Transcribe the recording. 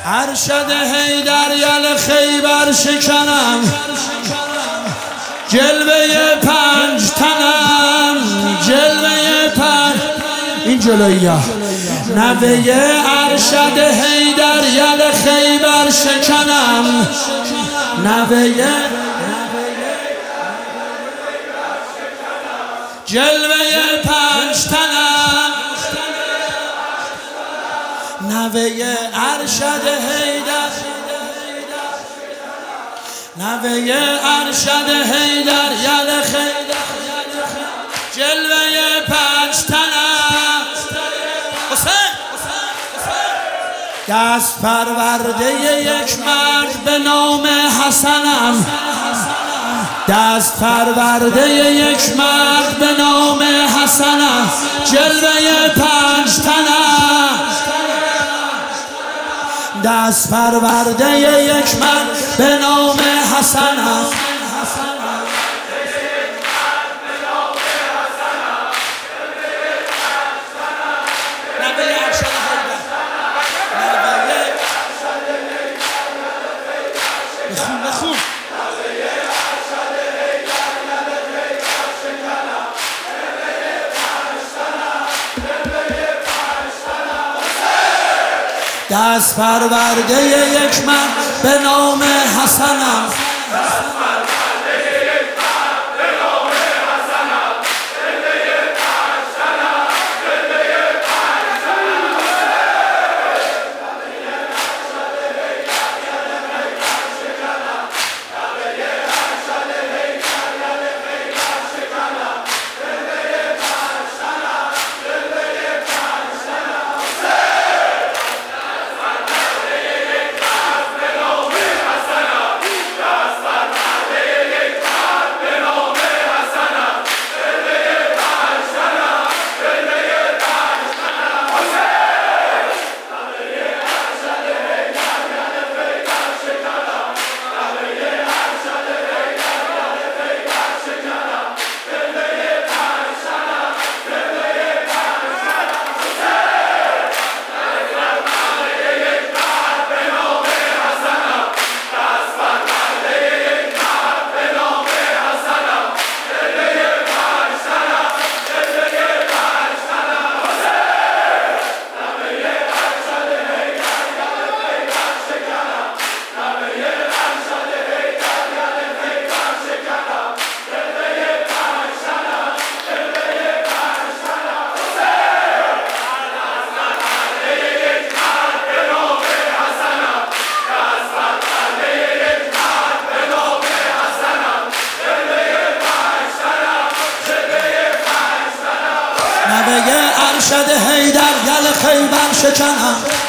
ارشد حیدر یل خیبر شکنم، جلوه پنج تنم، جلوه پنج این جلویه نوه ارشد حیدر یل خیبر شکنم، نوه جلوه پنج تنم، نوه ارشد حیدر، نوه ارشد حیدر یل خیبر، جلوه پنج تنم، دست پرورده یک مرد به نام حسنم، دست پرورده یک مرد به نام حسنم، جلوه پنج تنم، دست پرورده یک مرد به نام حسنم، دست پرورده یک مرد به نام حسنم، نوه ارشد حیدر یل خیبر شکنم.